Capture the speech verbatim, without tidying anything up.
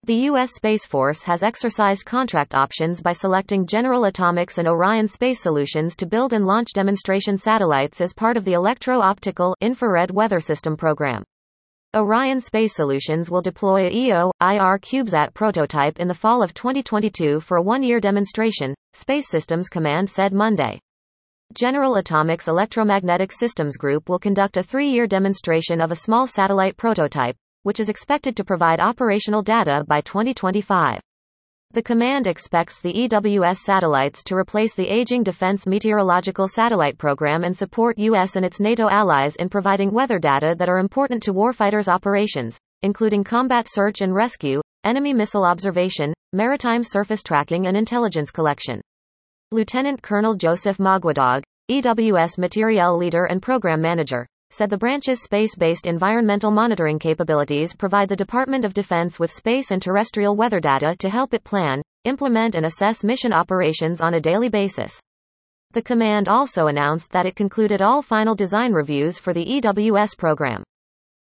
The U S Space Force has exercised contract options by selecting General Atomics and Orion Space Solutions to build and launch demonstration satellites as part of the Electro-Optical Infrared Weather System program. Orion Space Solutions will deploy a E O I R CubeSat prototype in the fall of twenty twenty-two for a one-year demonstration, Space Systems Command said Monday. General Atomics Electromagnetic Systems Group will conduct a three-year demonstration of a small satellite prototype, which is expected to provide operational data by twenty twenty-five. The command expects the E W S satellites to replace the aging Defense Meteorological Satellite Program and support U S and its NATO allies in providing weather data that are important to warfighters' operations, including combat search and rescue, enemy missile observation, maritime surface tracking and intelligence collection. Lieutenant Colonel Joseph Magwadog, E W S Materiel Leader and Program Manager, said the branch's space-based environmental monitoring capabilities provide the Department of Defense with space and terrestrial weather data to help it plan, implement and assess mission operations on a daily basis. The command also announced that it concluded all final design reviews for the E W S program.